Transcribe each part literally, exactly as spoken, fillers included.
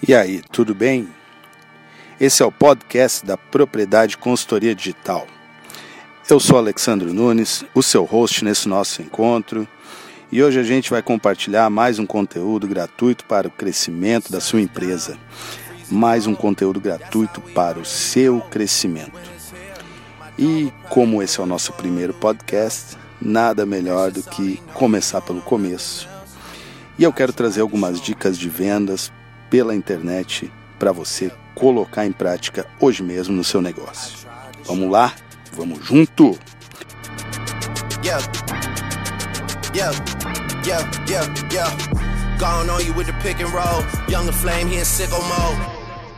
E aí, tudo bem? Esse é o podcast da Propriedade Consultoria Digital. Eu sou Alexandro Nunes, o seu host nesse nosso encontro, e hoje a gente vai compartilhar mais um conteúdo gratuito para o crescimento da sua empresa, mais um conteúdo gratuito para o seu crescimento. E como esse é o nosso primeiro podcast, nada melhor do que começar pelo começo. E eu quero trazer algumas dicas de vendas pela internet para você colocar em prática hoje mesmo no seu negócio. Vamos lá? Vamos junto! Yeah. Yeah. Yeah. Yeah. Yeah. Gone on you with the pick and roll. Younger flame here in sicko mode.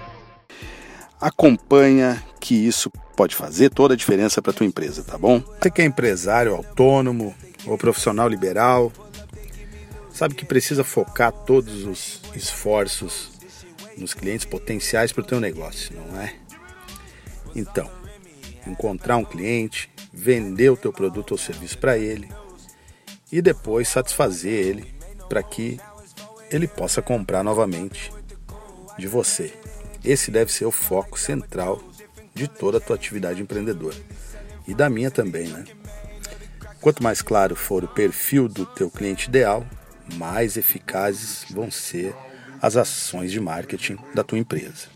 Acompanha que isso pode fazer toda a diferença para a tua empresa, tá bom? Você que é empresário autônomo ou profissional liberal, sabe que precisa focar todos os esforços nos clientes potenciais para o teu negócio, não é? Então, encontrar um cliente, vender o teu produto ou serviço para ele e depois satisfazer ele para que ele possa comprar novamente de você. Esse deve ser o foco central de toda a tua atividade empreendedora e da minha também, né? Quanto mais claro for o perfil do teu cliente ideal, mais eficazes vão ser as ações de marketing da tua empresa.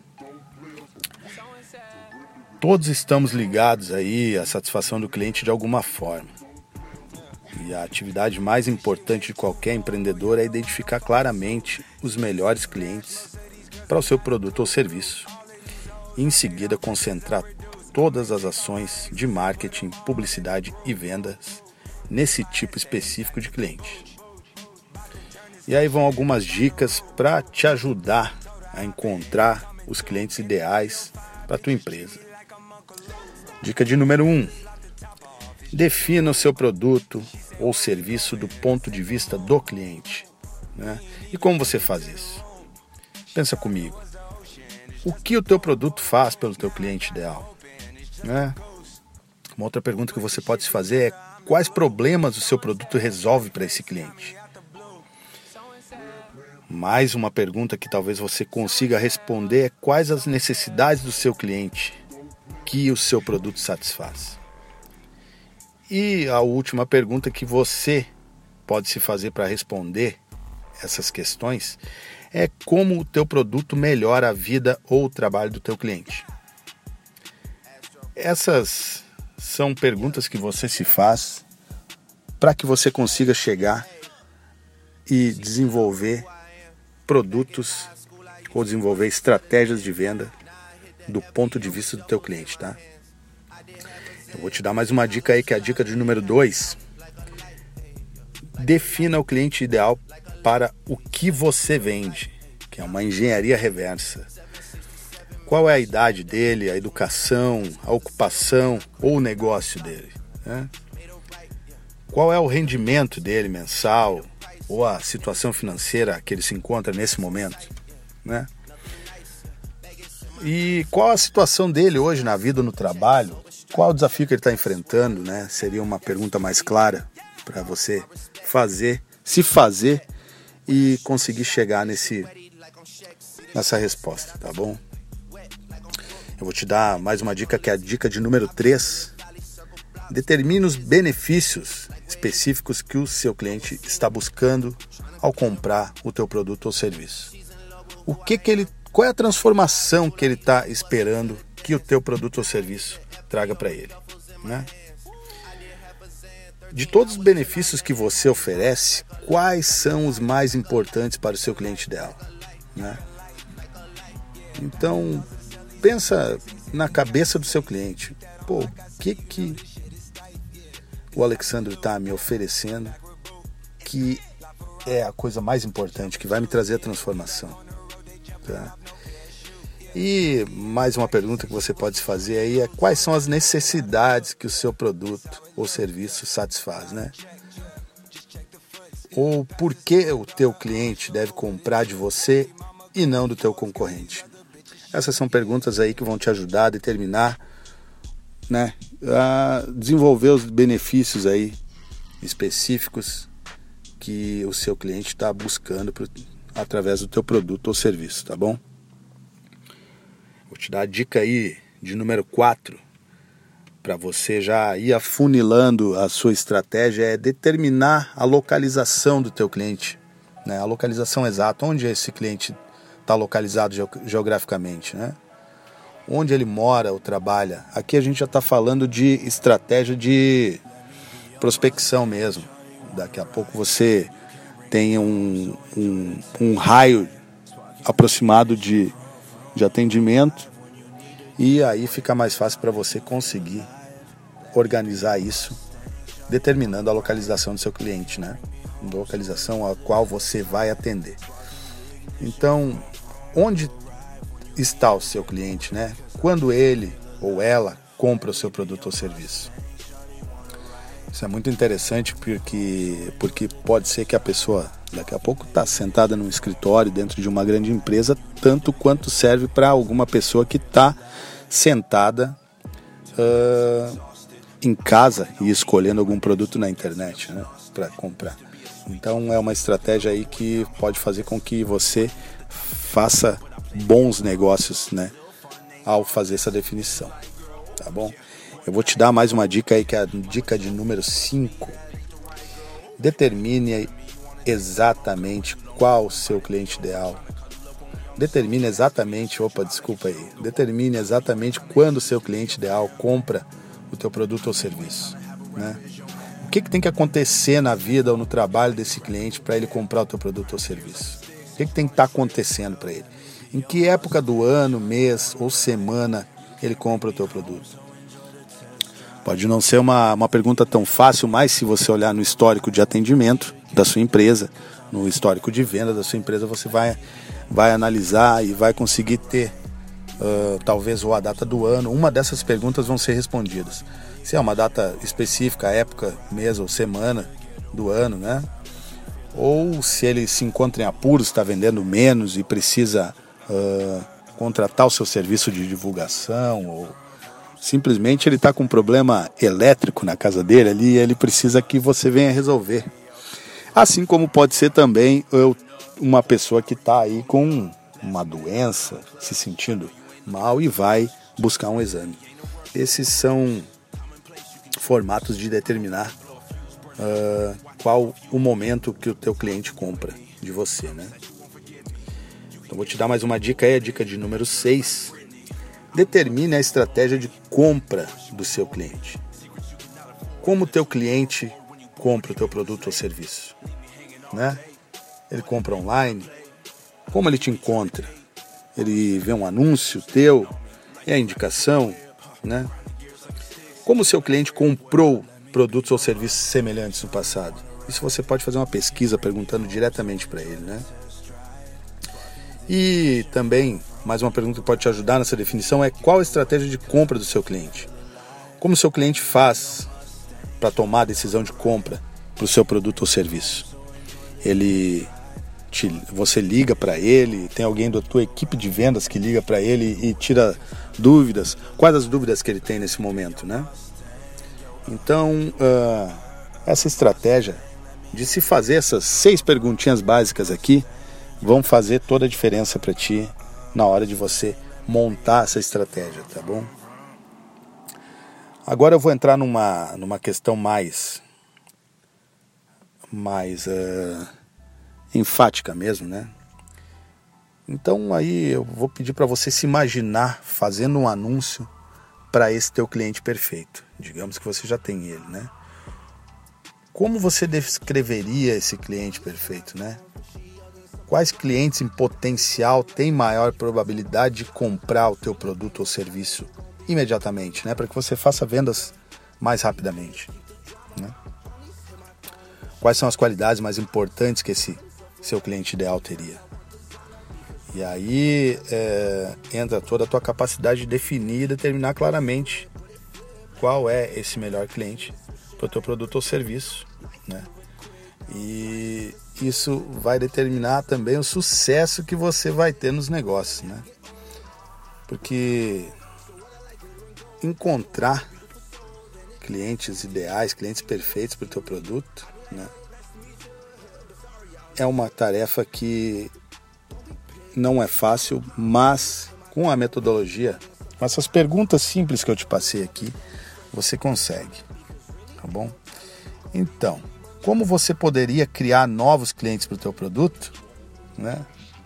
Todos estamos ligados aí à satisfação do cliente de alguma forma. E a atividade mais importante de qualquer empreendedor é identificar claramente os melhores clientes para o seu produto ou serviço. E em seguida concentrar todas as ações de marketing, publicidade e vendas nesse tipo específico de cliente. E aí vão algumas dicas para te ajudar a encontrar os clientes ideais para a tua empresa. Dica de número um. Defina o seu produto ou serviço do ponto de vista do cliente, né? E como você faz isso? Pensa comigo. O que o teu produto faz pelo teu cliente ideal? Né? Uma outra pergunta que você pode se fazer é quais problemas o seu produto resolve para esse cliente? Mais uma pergunta que talvez você consiga responder é quais as necessidades do seu cliente que o seu produto satisfaz. E a última pergunta que você pode se fazer para responder essas questões é como o teu produto melhora a vida ou o trabalho do teu cliente. Essas são perguntas que você se faz para que você consiga chegar e desenvolver produtos ou desenvolver estratégias de venda do ponto de vista do teu cliente, tá? Eu vou te dar mais uma dica aí, que é a dica de número dois. Defina o cliente ideal para o que você vende, que é uma engenharia reversa. Qual é a idade dele, a educação, a ocupação ou o negócio dele, né? Qual é o rendimento dele mensal ou a situação financeira que ele se encontra nesse momento, né? E qual a situação dele hoje na vida ou no trabalho? Qual o desafio que ele está enfrentando, né? Seria uma pergunta mais clara para você fazer, se fazer e conseguir chegar nesse, nessa resposta, tá bom? Eu vou te dar mais uma dica, que é a dica de número três. Determine os benefícios específicos que o seu cliente está buscando ao comprar o teu produto ou serviço. O que que ele, qual é a transformação que ele está esperando que o teu produto ou serviço traga para ele, né? De todos os benefícios que você oferece, quais são os mais importantes para o seu cliente ideal, né? Então, pensa na cabeça do seu cliente. Pô, o que que o Alexandre está me oferecendo que é a coisa mais importante, que vai me trazer a transformação, tá? E mais uma pergunta que você pode se fazer aí é quais são as necessidades que o seu produto ou serviço satisfaz, né? Ou por que o teu cliente deve comprar de você e não do teu concorrente? Essas são perguntas aí que vão te ajudar a determinar, né, a desenvolver os benefícios aí específicos que o seu cliente está buscando pro, através do teu produto ou serviço, tá bom? Vou te dar a dica aí de número quatro, para você já ir afunilando a sua estratégia, é determinar a localização do teu cliente, né? A localização exata, onde esse cliente está localizado geograficamente, né? Onde ele mora ou trabalha. Aqui a gente já está falando de estratégia de prospecção mesmo. Daqui a pouco você tem um, um, um raio aproximado de, de atendimento, e aí fica mais fácil para você conseguir organizar isso, determinando a localização do seu cliente, né? Localização a qual você vai atender. Então, onde está o seu cliente, né? Quando ele ou ela compra o seu produto ou serviço. Isso é muito interessante porque, porque pode ser que a pessoa daqui a pouco está sentada num escritório dentro de uma grande empresa, tanto quanto serve para alguma pessoa que está sentada uh, em casa e escolhendo algum produto na internet, né, para comprar. Então é uma estratégia aí que pode fazer com que você faça bons negócios, né, ao fazer essa definição, tá bom? Eu vou te dar mais uma dica aí, que é a dica de número cinco. Determine exatamente qual o seu cliente ideal. Determine exatamente, opa, desculpa aí. Determine exatamente quando o seu cliente ideal compra o teu produto ou serviço, né? O que, que tem que acontecer na vida ou no trabalho desse cliente para ele comprar o teu produto ou serviço? O que, que tem que estar acontecendo para ele? Em que época do ano, mês ou semana ele compra o teu produto? Pode não ser uma, uma pergunta tão fácil, mas se você olhar no histórico de atendimento da sua empresa, no histórico de venda da sua empresa, você vai, vai analisar e vai conseguir ter uh, talvez ou a data do ano. Uma dessas perguntas vão ser respondidas. Se é uma data específica, época, mês ou semana do ano, né? Ou se ele se encontra em apuros, está vendendo menos e precisa uh, contratar o seu serviço de divulgação, ou simplesmente ele está com um problema elétrico na casa dele ali e ele precisa que você venha resolver. Assim como pode ser também eu, uma pessoa que está aí com uma doença, se sentindo mal e vai buscar um exame. Esses são formatos de determinar uh, qual o momento que o teu cliente compra de você, né? Então vou te dar mais uma dica aí, a dica de número seis. Determine a estratégia de compra do seu cliente. Como o teu cliente compra o teu produto ou serviço, né? Ele compra online? Como ele te encontra? Ele vê um anúncio teu? É a indicação, né? Como o seu cliente comprou produtos ou serviços semelhantes no passado? Isso você pode fazer uma pesquisa perguntando diretamente para ele, né? E também, mais uma pergunta que pode te ajudar nessa definição é: qual a estratégia de compra do seu cliente? Como o seu cliente faz para tomar a decisão de compra para o seu produto ou serviço? Ele te, você liga para ele, tem alguém da tua equipe de vendas que liga para ele e tira dúvidas? Quais as dúvidas que ele tem nesse momento, né? Então, uh, essa estratégia de se fazer essas seis perguntinhas básicas aqui vão fazer toda a diferença para ti na hora de você montar essa estratégia, tá bom? Agora eu vou entrar numa, numa questão mais, mais uh, enfática mesmo, né? Então aí eu vou pedir para você se imaginar fazendo um anúncio para esse teu cliente perfeito. Digamos que você já tem ele, né? Como você descreveria esse cliente perfeito, né? Quais clientes em potencial têm maior probabilidade de comprar o teu produto ou serviço imediatamente, né? Para que você faça vendas mais rapidamente, né? Quais são as qualidades mais importantes que esse seu cliente ideal teria? E aí é, entra toda a tua capacidade de definir e determinar claramente qual é esse melhor cliente para o teu produto ou serviço, né? E isso vai determinar também o sucesso que você vai ter nos negócios, né? Porque encontrar clientes ideais, clientes perfeitos para o teu produto, né, é uma tarefa que não é fácil, mas com a metodologia, com essas perguntas simples que eu te passei aqui, você consegue, tá bom? Então, como você poderia criar novos clientes para o teu produto, né?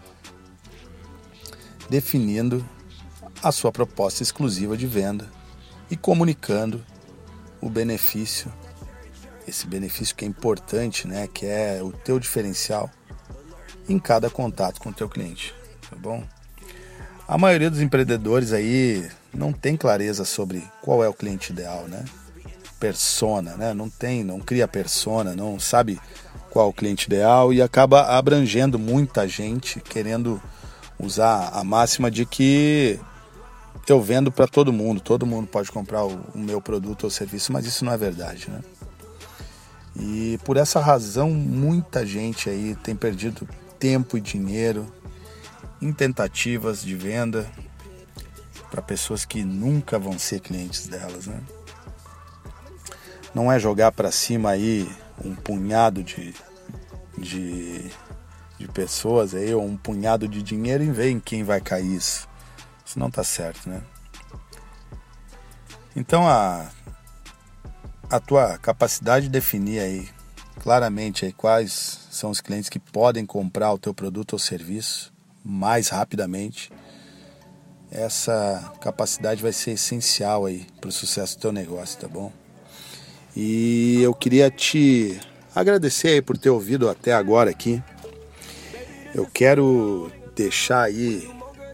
Definindo a sua proposta exclusiva de venda e comunicando o benefício, esse benefício que é importante, né? Que é o teu diferencial em cada contato com o teu cliente, tá bom? A maioria dos empreendedores aí não tem clareza sobre qual é o cliente ideal, né? Persona, né? Não tem, não cria persona, não sabe qual é o cliente ideal e acaba abrangendo muita gente querendo usar a máxima de que eu vendo para todo mundo, todo mundo pode comprar o, o meu produto ou serviço, mas isso não é verdade, né? E por essa razão muita gente aí tem perdido tempo e dinheiro em tentativas de venda para pessoas que nunca vão ser clientes delas, né? Não é jogar para cima aí um punhado de, de, de pessoas aí, ou um punhado de dinheiro e ver em quem vai cair isso. Isso não tá certo, né? Então a, a tua capacidade de definir aí claramente aí quais são os clientes que podem comprar o teu produto ou serviço mais rapidamente, essa capacidade vai ser essencial aí para o sucesso do teu negócio, tá bom? E eu queria te agradecer aí por ter ouvido até agora aqui. Eu quero deixar aí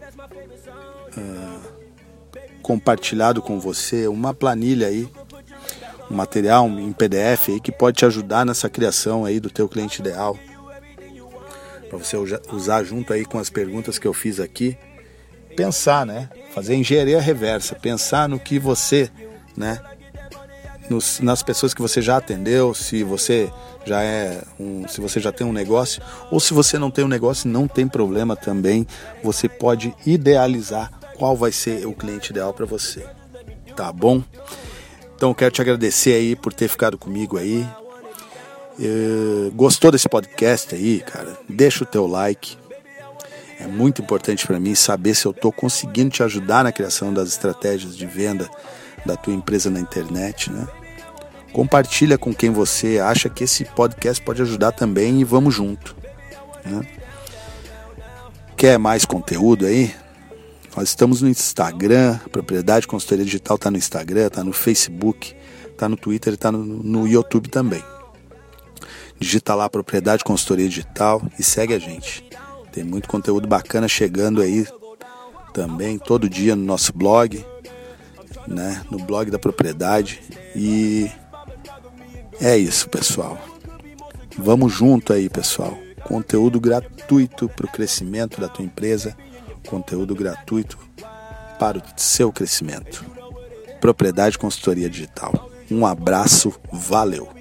uh, compartilhado com você uma planilha aí, um material em P D F aí que pode te ajudar nessa criação aí do teu cliente ideal, para você usar junto aí com as perguntas que eu fiz aqui. Pensar, né? Fazer engenharia reversa, pensar no que você, né? Nos, nas pessoas que você já atendeu, se você já é um, se você já tem um negócio, ou se você não tem um negócio, não tem problema também. Você pode idealizar qual vai ser o cliente ideal para você, tá bom? Então eu quero te agradecer aí por ter ficado comigo aí. Uh, gostou desse podcast aí, cara? Deixa o teu like. É muito importante para mim saber se eu estou conseguindo te ajudar na criação das estratégias de venda da tua empresa na internet, né? Compartilha com quem você acha que esse podcast pode ajudar também e vamos junto, né? Quer mais conteúdo aí? Nós estamos no Instagram, a Propriedade Consultoria Digital está no Instagram, está no Facebook, está no Twitter e está no, no YouTube também. Digita lá Propriedade Consultoria Digital e segue a gente. Tem muito conteúdo bacana chegando aí também, todo dia no nosso blog, né? No blog da propriedade. E é isso, pessoal. Vamos junto aí, pessoal. Conteúdo gratuito para o crescimento da tua empresa. Conteúdo gratuito para o seu crescimento. Propriedade Consultoria Digital. Um abraço, valeu!